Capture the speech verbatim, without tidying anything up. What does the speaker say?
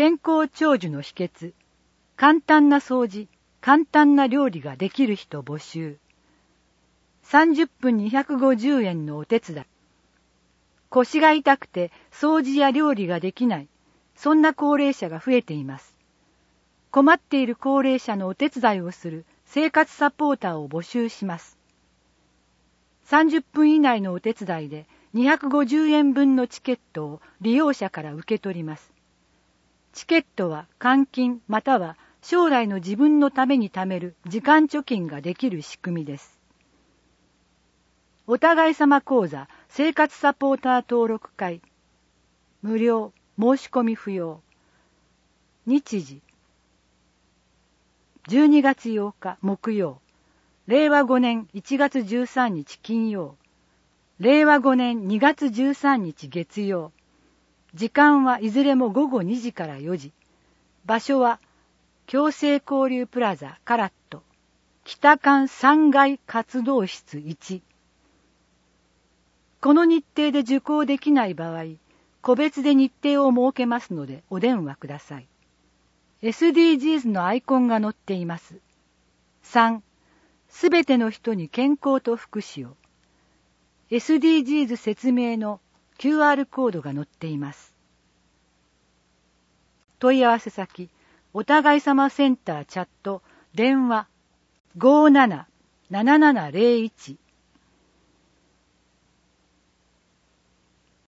健康長寿の秘訣、簡単な掃除、簡単な料理ができる人募集。さんじゅっぷんにひゃくごじゅうえんのお手伝い。腰が痛くて掃除や料理ができない、そんな高齢者が増えています。困っている高齢者のお手伝いをする生活サポーターを募集します。さんじゅっぷん以内のお手伝いでにひゃくごじゅうえんぶんのチケットを利用者から受け取ります。チケットは換金または将来の自分のために貯める時間貯金ができる仕組みです。お互い様講座生活サポーター登録会。無料、申し込み不要。日時。じゅうにがつようか木曜。れいわごねんいちがつじゅうさんにち金曜。れいわごねんにがつじゅうさんにち月曜。時間はいずれもごごにじからよじ。場所は共生交流プラザカラット北館さんがい活動室いち。この日程で受講できない場合、個別で日程を設けますのでお電話ください。エスディージーズ のアイコンが載っています。さん、すべての人に健康と福祉を。エスディージーズ 説明の キューアール コードが載っています。問い合わせ先、お互い様センターチャット、電話ごーなな ななななゼロいち